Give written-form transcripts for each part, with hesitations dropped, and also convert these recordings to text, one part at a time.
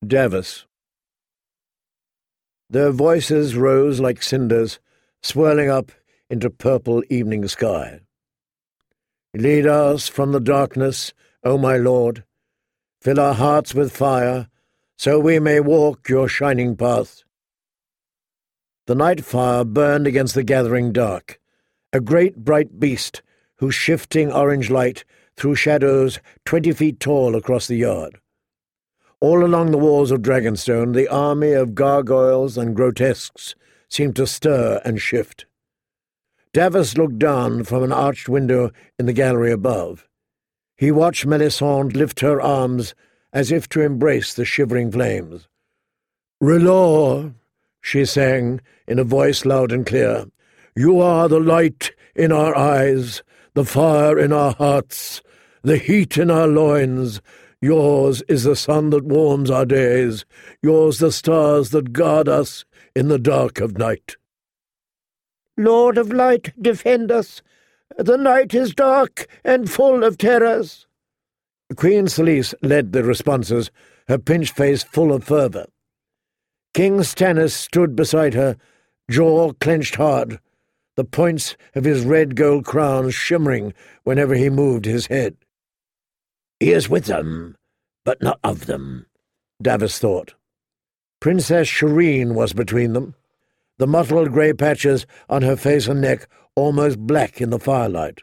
Davos. Their voices rose like cinders, swirling up into purple evening sky. Lead us from the darkness, O my Lord. Fill our hearts with fire, so we may walk your shining path. The night fire burned against the gathering dark, a great bright beast whose shifting orange light threw shadows 20 feet tall across the yard. All along the walls of Dragonstone, the army of gargoyles and grotesques seemed to stir and shift. Davos looked down from an arched window in the gallery above. He watched Melisande lift her arms as if to embrace the shivering flames. "R'hllor," she sang in a voice loud and clear, "you are the light in our eyes, the fire in our hearts, the heat in our loins. Yours is the sun that warms our days, yours the stars that guard us in the dark of night." "Lord of light, defend us! The night is dark and full of terrors." Queen Selyse led the responses, her pinched face full of fervour. King Stannis stood beside her, jaw clenched hard, the points of his red-gold crown shimmering whenever he moved his head. "He is with them, but not of them," Davos thought. Princess Shireen was between them, the mottled grey patches on her face and neck almost black in the firelight.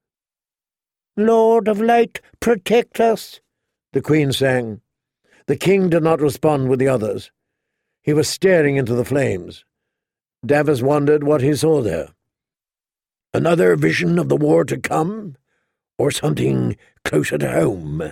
"Lord of Light, protect us," the Queen sang. The king did not respond with the others. He was staring into the flames. Davos wondered what he saw there. Another vision of the war to come, or something closer to home?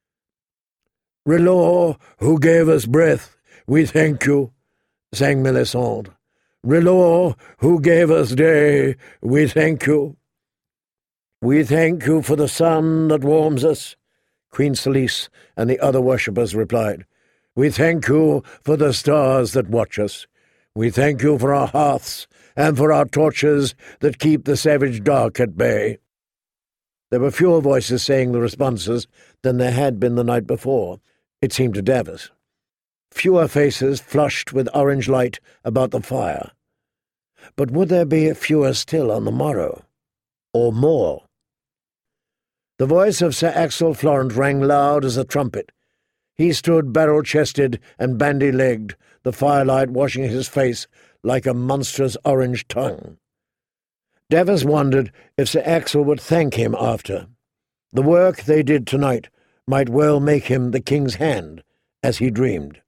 "R'hllor, who gave us breath, we thank you," sang Melisande. "R'hllor, who gave us day, we thank you." "We thank you for the sun that warms us," Queen Selyse and the other worshippers replied. "We thank you for the stars that watch us. We thank you for our hearths and for our torches that keep the savage dark at bay." There were fewer voices saying the responses than there had been the night before, it seemed to Davos. Fewer faces flushed with orange light about the fire. But would there be fewer still on the morrow? Or more? The voice of Sir Axel Florent rang loud as a trumpet. He stood barrel-chested and bandy-legged, the firelight washing his face like a monstrous orange tongue. Davos wondered if Sir Axel would thank him after. The work they did tonight might well make him the king's hand, as he dreamed.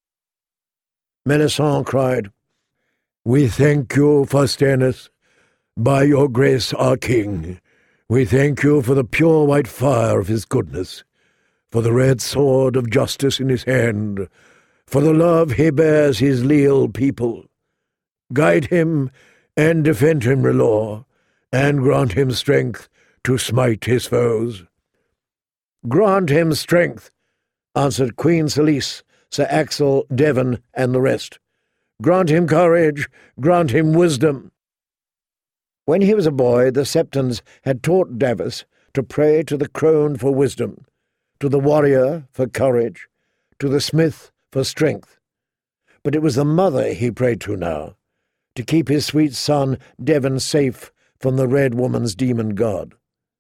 Melisande cried, "We thank you for Stannis. By your grace, our king, we thank you for the pure white fire of his goodness, for the red sword of justice in his hand, for the love he bears his leal people. Guide him and defend him, R'hllor, and grant him strength to smite his foes." "Grant him strength," answered Queen Selyse, Sir Axel, Devon, and the rest. "Grant him courage, grant him wisdom." When he was a boy, the Septons had taught Davos to pray to the crone for wisdom, to the warrior for courage, to the smith for strength. But it was the mother he prayed to now, to keep his sweet son Devon safe from the Red Woman's demon god.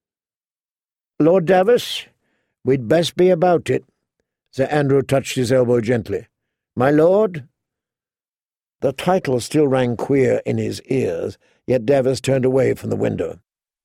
"Lord Davos, we'd best be about it." Sir Andrew touched his elbow gently. "My lord?" The title still rang queer in his ears, yet Davos turned away from the window.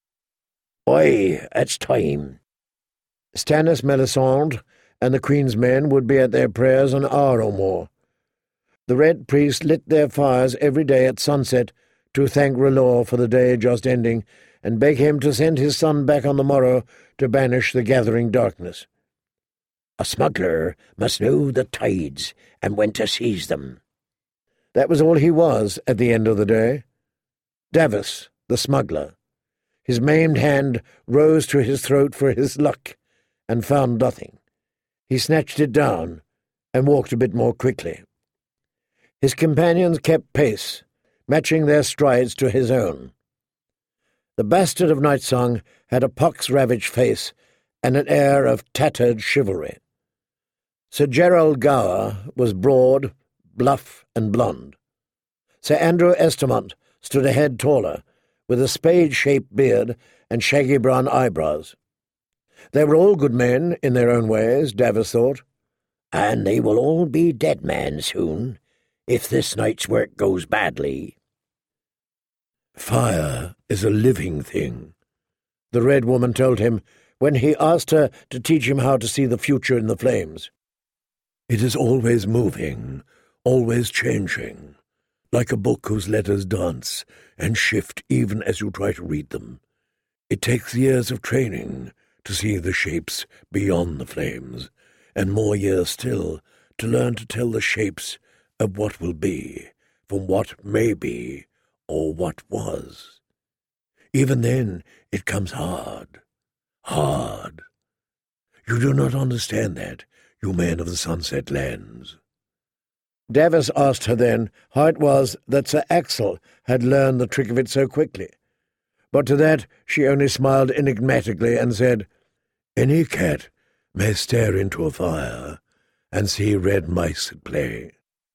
"Aye, it's time." Stannis, Melisande, and the Queen's men would be at their prayers an hour or more. The Red Priests lit their fires every day at sunset to thank R'hllor for the day just ending and beg him to send his son back on the morrow to banish the gathering darkness. "A smuggler must know the tides and when to seize them." That was all he was at the end of the day. Davos, the smuggler. His maimed hand rose to his throat for his luck, and found nothing. He snatched it down and walked a bit more quickly. His companions kept pace, matching their strides to his own. The bastard of Nightsong had a pox-ravaged face and an air of tattered chivalry. Sir Gerald Gower was broad, bluff, and blond. Sir Andrew Estamont stood a head taller, with a spade-shaped beard and shaggy brown eyebrows. They were all good men in their own ways, Davos thought. And they will all be dead men soon, if this night's work goes badly. Fire is a living thing, the Red Woman told him when he asked her to teach him how to see the future in the flames. It is always moving, always changing, like a book whose letters dance and shift even as you try to read them. It takes years of training to see the shapes beyond the flames, and more years still to learn to tell the shapes of what will be from what may be or what was. Even then it comes hard. You do not understand that, you men of the Sunset Lands. Davos asked her then how it was that Sir Axel had learned the trick of it so quickly, but to that she only smiled enigmatically and said, "Any cat may stare into a fire and see red mice at play."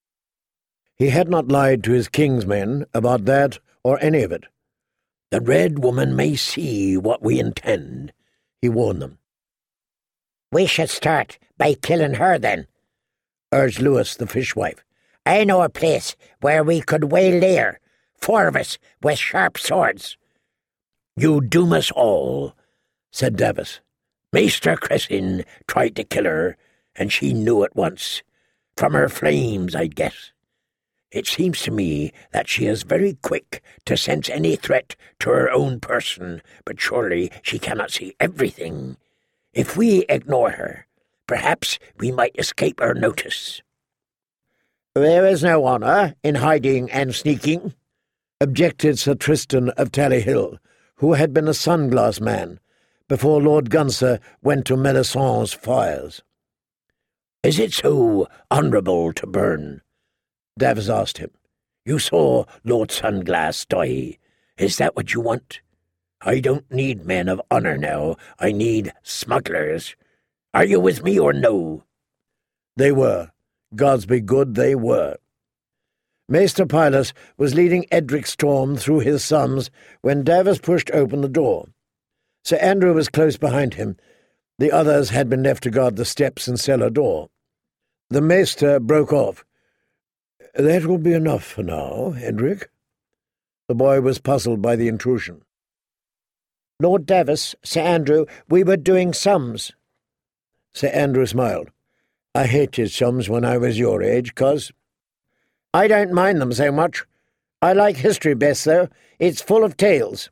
He had not lied to his king's men about that or any of it. "The Red Woman may see what we intend," he warned them. "We should start by killing her, then," urged Lewis, the fishwife. "I know a place where we could waylay her, 4 of us with sharp swords." "You doom us all," said Davos. "Maester Cressin tried to kill her, and she knew at once. From her flames, I'd guess. It seems to me that she is very quick to sense any threat to her own person, but surely she cannot see everything. If we ignore her, perhaps we might escape her notice." "There is no honour in hiding and sneaking," objected Sir Tristan of Tallyhill, who had been a sunglass man before Lord Gunser went to Melisandre's fires. "Is it so honourable to burn?" Davos asked him. "You saw Lord Sunglass die. Is that what you want? I don't need men of honour now. I need smugglers. Are you with me or no?" They were. Gods be good, they were. Maester Pylus was leading Edric Storm through his sons when Davos pushed open the door. Sir Andrew was close behind him. The others had been left to guard the steps and cellar door. The Maester broke off. "That will be enough for now, Edric." The boy was puzzled by the intrusion. "Lord Davos, Sir Andrew, we were doing sums." Sir Andrew smiled. "I hated sums when I was your age, cos." "I don't mind them so much. I like history best, though. It's full of tales."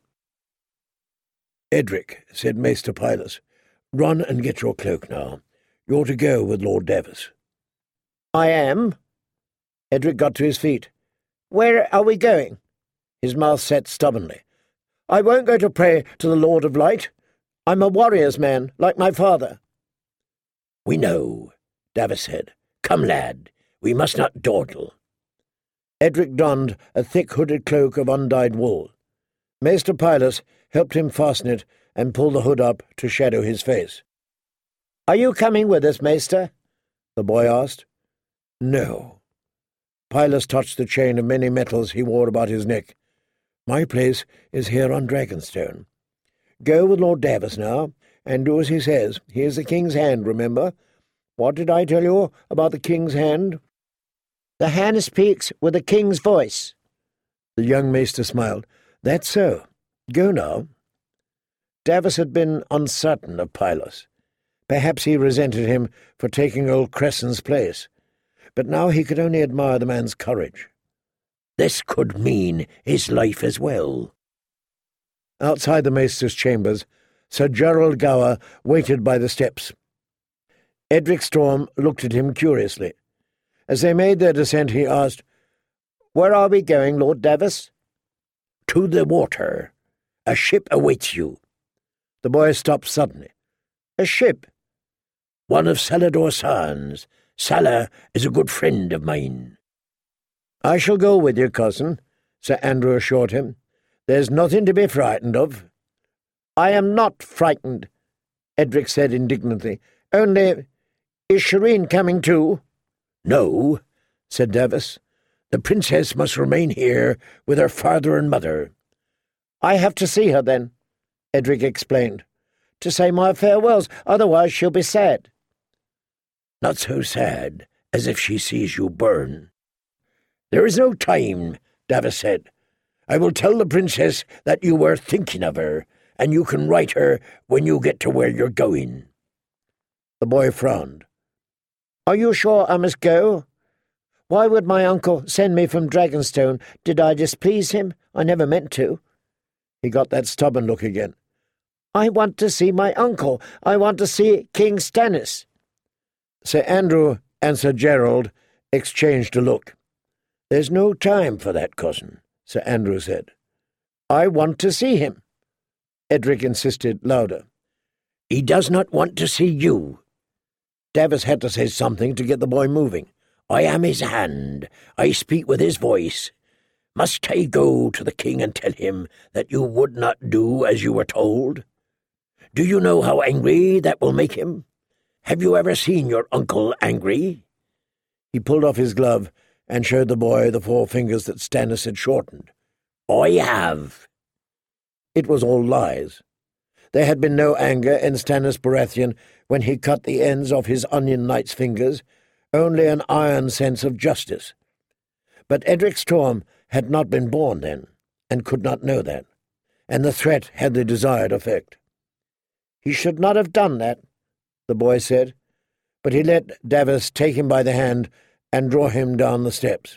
"Edric," said Maester Pylus, "run and get your cloak now. You're to go with Lord Davos." "I am." Edric got to his feet. "Where are we going?" His mouth set stubbornly. "I won't go to pray to the Lord of Light. I'm a warrior's man, like my father." "We know," Davos said. "Come, lad, we must not dawdle." Edric donned a thick hooded cloak of undyed wool. Maester Pylus helped him fasten it and pull the hood up to shadow his face. "Are you coming with us, Maester?" the boy asked. "No." Pylus touched the chain of many metals he wore about his neck. "My place is here on Dragonstone. Go with Lord Davos now, and do as he says. He is the King's hand, remember. What did I tell you about the King's hand?" "The hand speaks with the King's voice." The young Maester smiled. "That's so. Go now." Davos had been uncertain of Pylus. Perhaps he resented him for taking old Cressen's place, but now he could only admire the man's courage. This could mean his life as well. Outside the Maester's chambers, Sir Gerald Gower waited by the steps. Edric Storm looked at him curiously. As they made their descent, he asked, "Where are we going, Lord Davos?" "To the water. A ship awaits you." The boy stopped suddenly. "A ship?" "One of Salador's sons. Salah is a good friend of mine." "I shall go with you, cousin," Sir Andrew assured him. "There's nothing to be frightened of." "I am not frightened," Edric said indignantly. "Only, Is Shireen coming too?" "No," said Davis. "The princess must remain here with her father and mother." "I have to see her, then," Edric explained, "to say my farewells, otherwise she'll be sad." "Not so sad as if she sees you burn." "There is no time," Davis said. "I will tell the princess that you were thinking of her, and you can write her when you get to where you're going." The boy frowned. "Are you sure I must go? Why would my uncle send me from Dragonstone? Did I displease him? I never meant to." He got that stubborn look again. "I want to see my uncle. I want to see King Stannis." Sir Andrew and Sir Gerald exchanged a look. "There's no time for that, cousin," Sir Andrew said. "I want to see him." Edric insisted louder. "He does not want to see you." Davis had to say something to get the boy moving. "I am his hand. I speak with his voice. Must I go to the king and tell him that you would not do as you were told? Do you know how angry that will make him? Have you ever seen your uncle angry?" He pulled off his glove and showed the boy the 4 fingers that Stannis had shortened. "I have." It was all lies. There had been no anger in Stannis Baratheon when he cut the ends of his Onion Knight's fingers, only an iron sense of justice. But Edric Storm had not been born then, and could not know that, and the threat had the desired effect. "He should not have done that," the boy said, but he let Davis take him by the hand and draw him down the steps.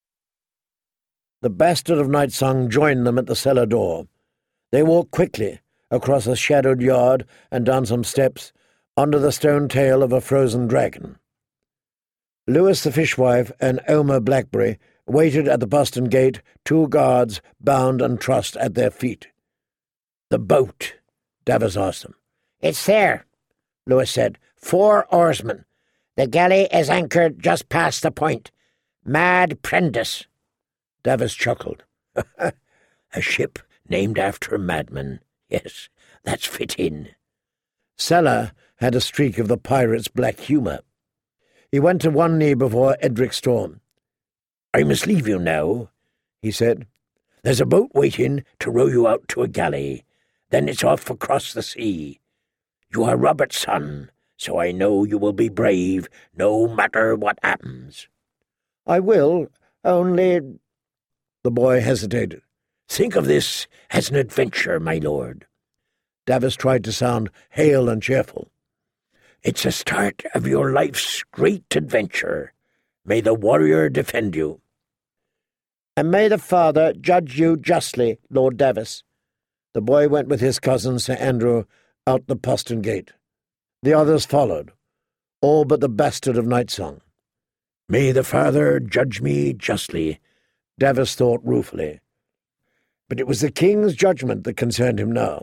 The Bastard of Nightsong joined them at the cellar door. They walked quickly across a shadowed yard and down some steps under the stone tail of a frozen dragon. Lewis the fishwife and Omer Blackberry waited at the postern gate, 2 guards bound and trussed at their feet. "The boat?" Davis asked them. "It's there," Lewis said. 4 oarsmen. The galley is anchored just past the point. Mad Prentice." Davis chuckled. "A ship named after a madman. Yes, that's fitting." Salah had a streak of the pirate's black humour. He went to one knee before Edric Storm. "I must leave you now," he said. "There's a boat waiting to row you out to a galley. Then it's off across the sea. You are Robert's son, so I know you will be brave no matter what happens." "I will, only—" The boy hesitated. "Think of this as an adventure, my lord." Davis tried to sound hale and cheerful. "It's the start of your life's great adventure. May the warrior defend you." "And may the Father judge you justly, Lord Davis." The boy went with his cousin Sir Andrew out the postern gate. The others followed, all but the Bastard of Nightsong. "May the Father judge me justly," Davis thought ruefully. But it was the king's judgment that concerned him now.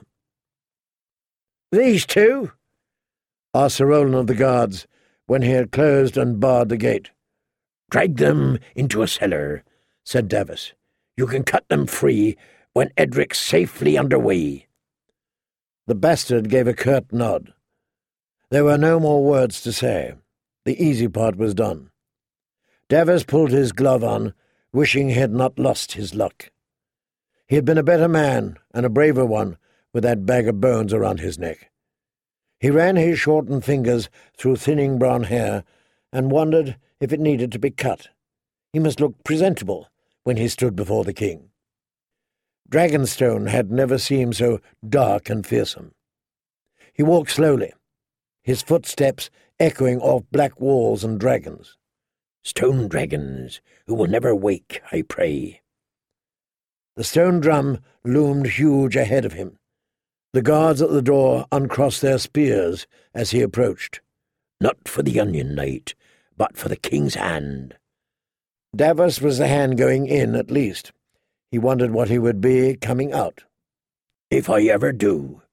"These 2?" asked Sir Roland of the guards, when he had closed and barred the gate. "Drag them into a cellar," said Davis. "You can cut them free when Edric's safely under way." The bastard gave a curt nod. There were no more words to say. The easy part was done. Davis pulled his glove on, wishing he had not lost his luck. He had been a better man, and a braver one, with that bag of bones around his neck. He ran his shortened fingers through thinning brown hair, and wondered if it needed to be cut. He must look presentable when he stood before the king. Dragonstone had never seemed so dark and fearsome. He walked slowly, his footsteps echoing off black walls and dragons. "Stone dragons, who will never wake, I pray." The stone drum loomed huge ahead of him. The guards at the door uncrossed their spears as he approached. "Not for the Onion Knight, but for the king's hand." Davos was the hand going in, at least. He wondered what he would be coming out. "If I ever do."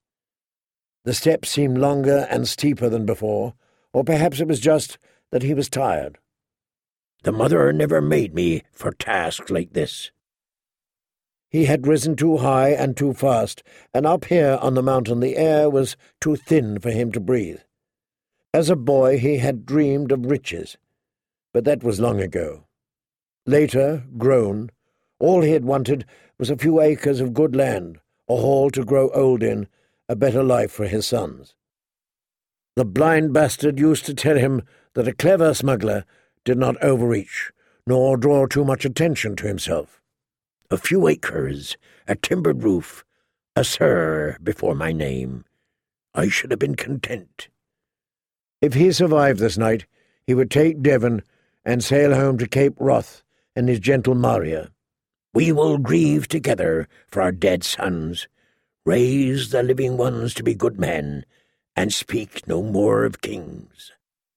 The steps seemed longer and steeper than before, or perhaps it was just that he was tired. "The mother never made me for tasks like this." He had risen too high and too fast, and up here on the mountain the air was too thin for him to breathe. As a boy he had dreamed of riches, but that was long ago. Later, grown, all he had wanted was a few acres of good land, a hall to grow old in, a better life for his sons. The blind bastard used to tell him that a clever smuggler did not overreach, nor draw too much attention to himself. A few acres, a timbered roof, a sir before my name. I should have been content. If he survived this night, he would take Devon and sail home to Cape Wrath and his gentle Maria. We will grieve together for our dead sons, raise the living ones to be good men, and speak no more of kings.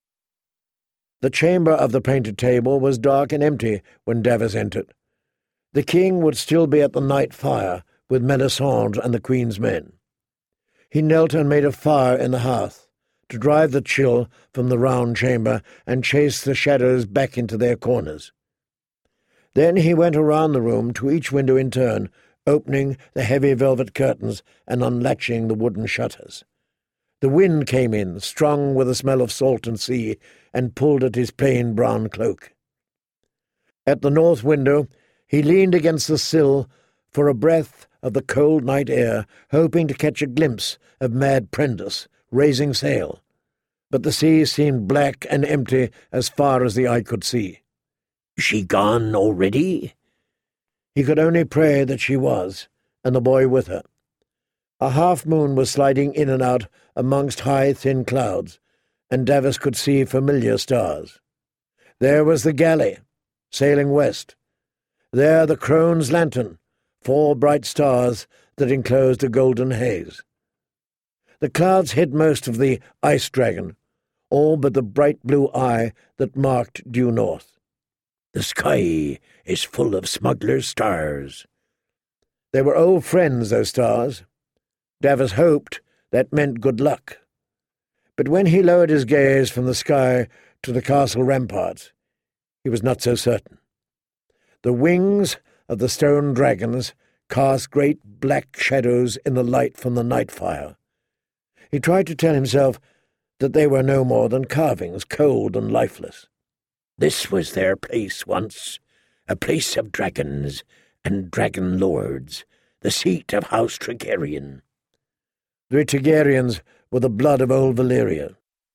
The chamber of the painted table was dark and empty when Davos entered. The king would still be at the night fire with Melisande and the queen's men. He knelt and made a fire in the hearth, to drive the chill from the round chamber and chase the shadows back into their corners. Then he went around the room to each window in turn, opening the heavy velvet curtains and unlatching the wooden shutters. The wind came in, strung with the smell of salt and sea, and pulled at his plain brown cloak. At the north window he leaned against the sill for a breath of the cold night air, hoping to catch a glimpse of Mad Prentice raising sail, but the sea seemed black and empty as far as the eye could see. She gone already? He could only pray that she was, and the boy with her. A half-moon was sliding in and out amongst high, thin clouds, and Davos could see familiar stars. There was the galley, sailing west. There the crone's lantern, 4 bright stars that enclosed a golden haze. The clouds hid most of the ice dragon, all but the bright blue eye that marked due north. The sky is full of smugglers' stars. They were old friends, those stars. Davos hoped that meant good luck. But when he lowered his gaze from the sky to the castle ramparts, he was not so certain. The wings of the stone dragons cast great black shadows in the light from the night fire. He tried to tell himself that they were no more than carvings, cold and lifeless. This was their place once, a place of dragons and dragon lords, the seat of House Targaryen. The Targaryens were the blood of old Valyria.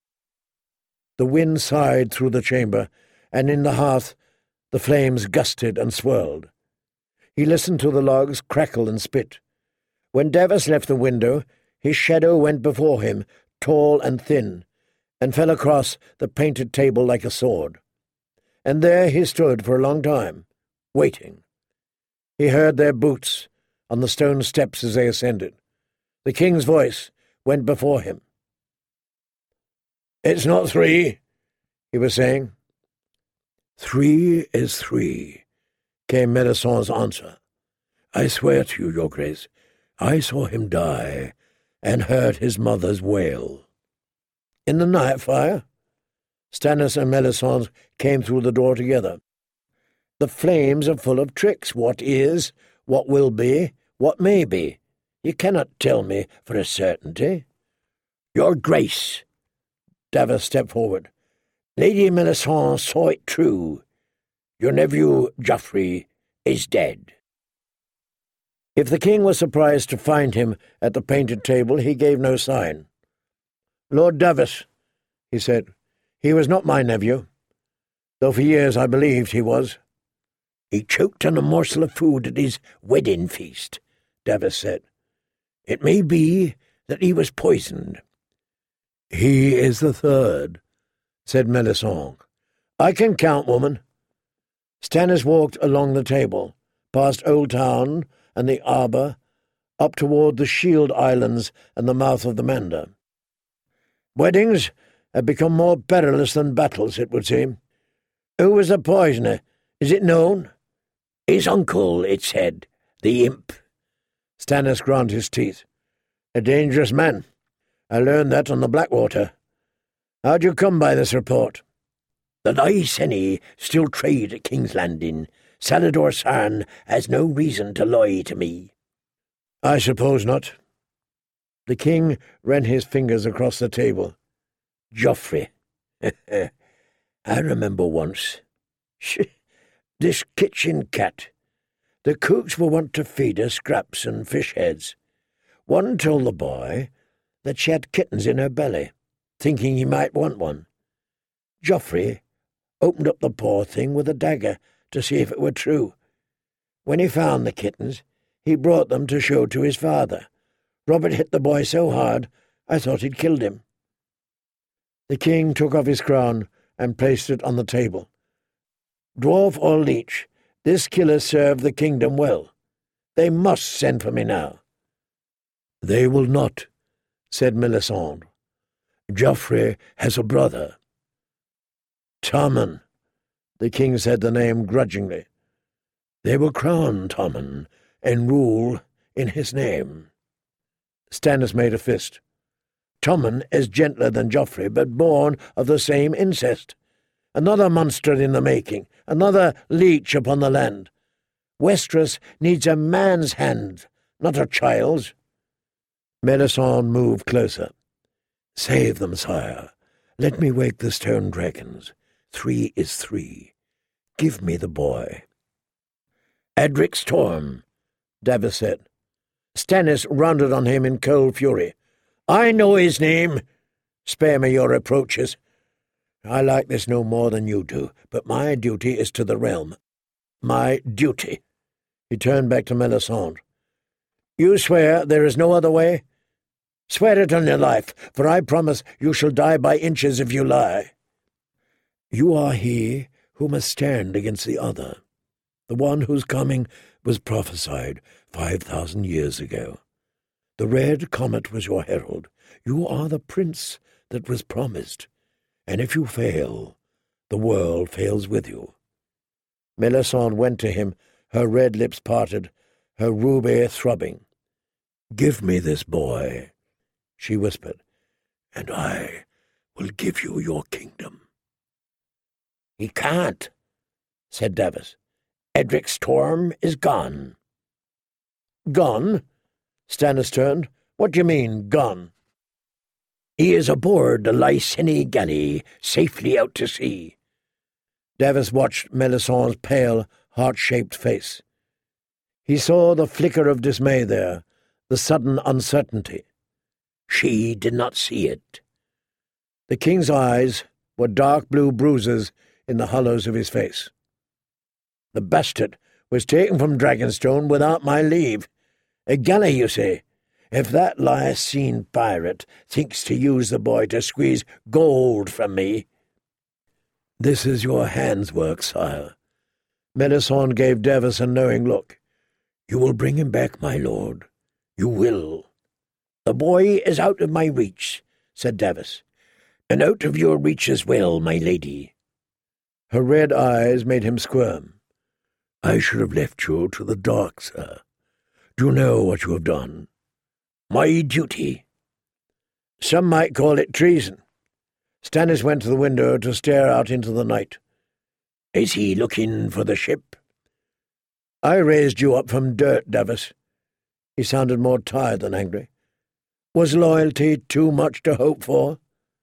The wind sighed through the chamber, and in the hearth the flames gusted and swirled. He listened to the logs crackle and spit. When Davos left the window, his shadow went before him, tall and thin, and fell across the painted table like a sword. And there he stood for a long time, waiting. He heard their boots on the stone steps as they ascended. The king's voice went before him. "It's not 3, he was saying. 3 is 3, came Melisandre's answer. I swear to you, Your Grace, I saw him die and heard his mother's wail. In the night fire? Stannis and Melisandre came through the door together. The flames are full of tricks. What is, what will be, what may be. You cannot tell me for a certainty. Your Grace, Davos stepped forward. Lady Melisandre saw it true. Your nephew, Joffrey, is dead. If the king was surprised to find him at the painted table, he gave no sign. Lord Davos, he said, he was not my nephew, though for years I believed he was. He choked on a morsel of food at his wedding feast, Davos said. It may be that he was poisoned. He is the third, said Melisandre. I can count, woman. Stannis walked along the table, past Old Town and the arbour, up toward the Shield Islands and the mouth of the Mander. Weddings have become more perilous than battles, it would seem. Who was the poisoner? Is it known? His uncle, it said, the imp. Stannis ground his teeth. A dangerous man. I learned that on the Blackwater. How'd you come by this report? The Lyseni still trade at King's Landing. Salladhor Saan has no reason to lie to me. I suppose not. The king ran his fingers across the table. Joffrey. I remember once. This kitchen cat. The cooks were wont to feed her scraps and fish heads. One told the boy that she had kittens in her belly, thinking he might want one. Joffrey opened up the poor thing with a dagger to see if it were true. When he found the kittens, he brought them to show to his father. Robert hit the boy so hard, I thought he'd killed him. The king took off his crown and placed it on the table. Dwarf or leech, this killer served the kingdom well. They must send for me now. They will not, said Melisandre. Joffrey has a brother. Tommen. The king said the name grudgingly. They will crown Tommen and rule in his name. Stannis made a fist. Tommen is gentler than Joffrey, but born of the same incest. Another monster in the making, another leech upon the land. Westeros needs a man's hand, not a child's. Melisandre moved closer. Save them, sire. Let me wake the stone dragons. 3 is 3. Give me the boy. Edric Storm, Davos said. Stannis rounded on him in cold fury. I know his name. Spare me your reproaches. I like this no more than you do, but my duty is to the realm. My duty. He turned back to Melisandre. You swear there is no other way? Swear it on your life, for I promise you shall die by inches if you lie. You are he who must stand against the other, the one whose coming was prophesied 5,000 years ago. The red comet was your herald. You are the prince that was promised, and if you fail, the world fails with you. Melisandre went to him, her red lips parted, her ruby throbbing. Give me this boy, she whispered, and I will give you your kingdom. He can't, said Davos. Edric Storm is gone. Gone? Stannis turned. What do you mean, gone? He is aboard the Lyseni galley, safely out to sea. Davos watched Melisandre's pale, heart-shaped face. He saw the flicker of dismay there, the sudden uncertainty. She did not see it. The king's eyes were dark blue bruises in the hollows of his face. The bastard was taken from Dragonstone without my leave. A galley, you say? If that Lysene pirate thinks to use the boy to squeeze gold from me— This is your hand's work, sire. Melisandre gave Davos a knowing look. You will bring him back, my lord. You will. The boy is out of my reach, said Davos. And out of your reach as well, my lady. Her red eyes made him squirm. I should have left you to the dark, sir. Do you know what you have done? My duty. Some might call it treason. Stannis went to the window to stare out into the night. Is he looking for the ship? I raised you up from dirt, Davos. He sounded more tired than angry. Was loyalty too much to hope for?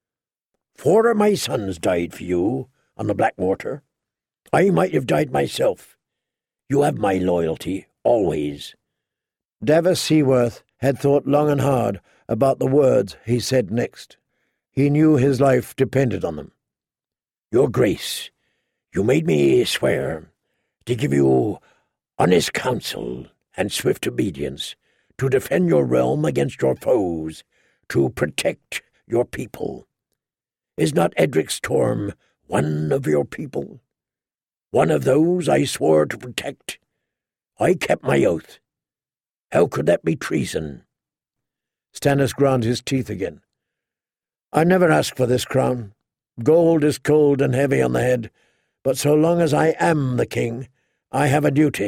4 of my sons died for you on the Blackwater. I might have died myself. You have my loyalty, always. Davos Seaworth had thought long and hard about the words he said next. He knew his life depended on them. Your Grace, you made me swear to give you honest counsel and swift obedience, to defend your realm against your foes, to protect your people. Is not Edric Storm one of your people? One of those I swore to protect? I kept my oath. How could that be treason? Stannis ground his teeth again. I never asked for this crown. Gold is cold and heavy on the head, but so long as I am the king, I have a duty.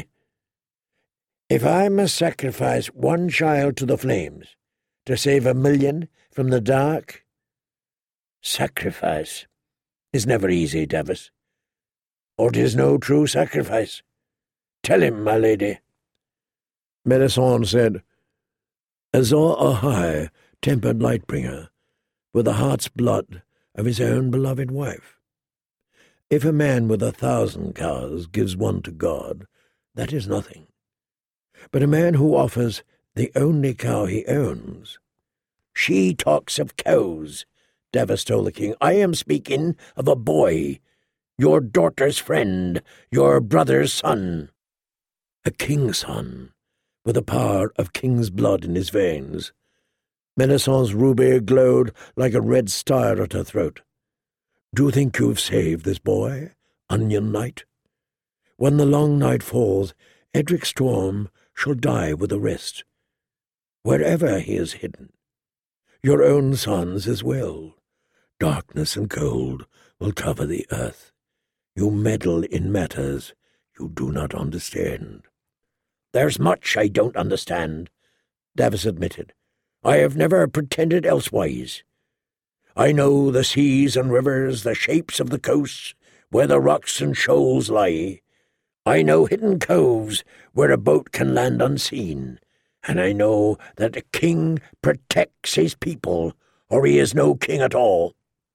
If I must sacrifice 1 child to the flames to save 1 million from the dark— Sacrifice is never easy, Davos. Or 'tis no true sacrifice. Tell him, my lady. Melisandre said, Azor Ahai, tempered Lightbringer, with a heart's blood, of his own beloved wife. If a man with 1,000 cows gives one to God, that is nothing. But a man who offers the only cow he owns— "She talks of cows," Davos told the king. "I am speaking of a boy, your daughter's friend, your brother's son." A king's son, with the power of king's blood in his veins. Melisandre's ruby glowed like a red star at her throat. "Do you think you've saved this boy, Onion Knight? When the long night falls, Edric Storm shall die with the rest, wherever he is hidden. Your own sons as well. Darkness and cold will cover the earth. You meddle in matters you do not understand." "There's much I don't understand," Davos admitted. "I have never pretended elsewise. I know the seas and rivers, the shapes of the coasts, where the rocks and shoals lie. I know hidden coves where a boat can land unseen, and I know that a king protects his people, or he is no king at all."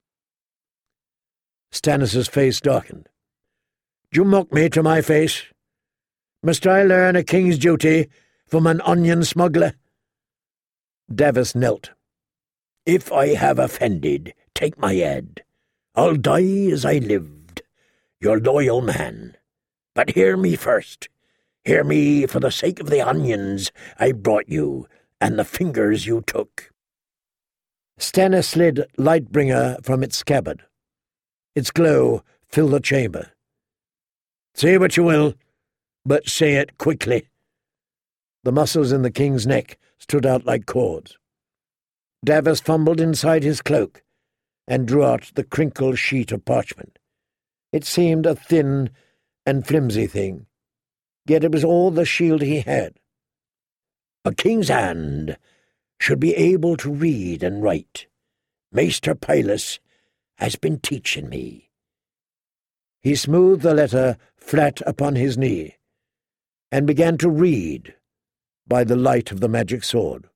Stannis' face darkened. "Do you mock me to my face? Must I learn a king's duty from an onion smuggler?" Davos knelt. "If I have offended, take my head. I'll die as I lived, your loyal man. But hear me first. Hear me for the sake of the onions I brought you and the fingers you took." Stannis slid Lightbringer from its scabbard. Its glow filled the chamber. "Say what you will, but say it quickly." The muscles in the king's neck stood out like cords. Davos fumbled inside his cloak and drew out the crinkled sheet of parchment. It seemed a thin and flimsy thing, yet it was all the shield he had. "A king's hand should be able to read and write. Maester Pylus has been teaching me." He smoothed the letter flat upon his knee and began to read by the light of the magic sword.